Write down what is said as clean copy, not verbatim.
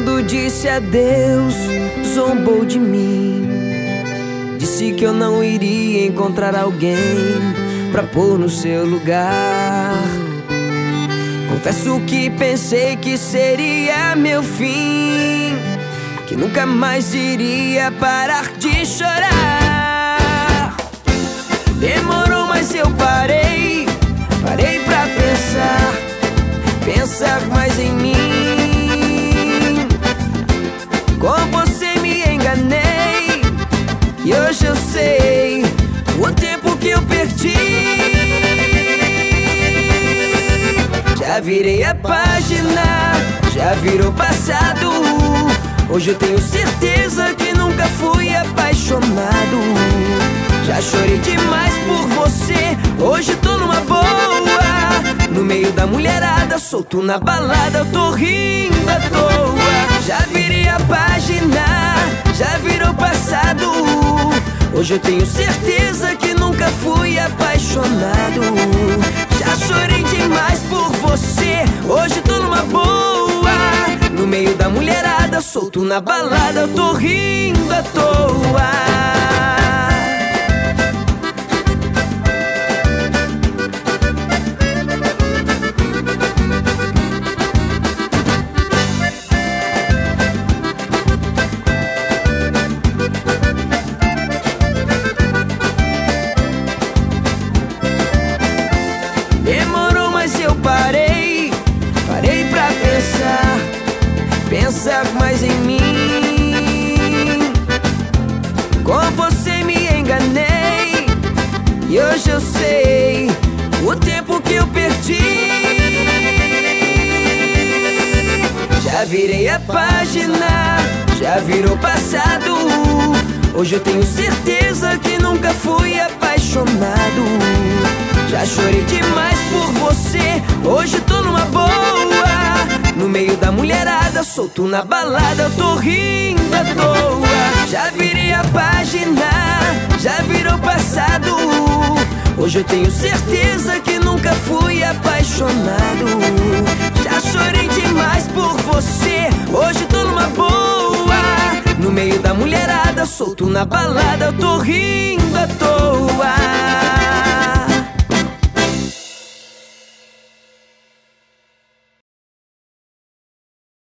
Quando disse adeus, zombou de mim. Disse que eu não iria encontrar alguém pra pôr no seu lugar. Confesso que pensei que seria meu fim, que nunca mais iria parar de chorar. Demorou, mas eu parei pra pensar mais em mim. Com você me enganei e hoje eu sei o tempo que eu perdi. Já virei a página, já virou passado. Hoje eu tenho certeza que nunca fui apaixonado. Já chorei demais por você, hoje tô numa boa. No meio da mulherada, solto na balada, eu tô rindo à toa. Já virei a página, já virou passado. Hoje eu tenho certeza que nunca fui apaixonado. Já chorei demais por você, hoje tô numa boa. No meio da mulherada, solto na balada, eu tô rindo à toa. Demorou, mas eu parei pra pensar mais em mim. Com você me enganei e hoje eu sei o tempo que eu perdi. Já virei a página, já virou passado. Hoje eu tenho certeza que nunca fui apaixonado. Já chorei demais por você, hoje tô numa boa. No meio da mulherada, solto na balada, eu tô rindo à toa. Já virei a página, já virou passado. Hoje eu tenho certeza que nunca fui apaixonado. Já chorei demais por você, hoje tô numa boa. No meio da mulherada, solto na balada, eu tô rindo à toa.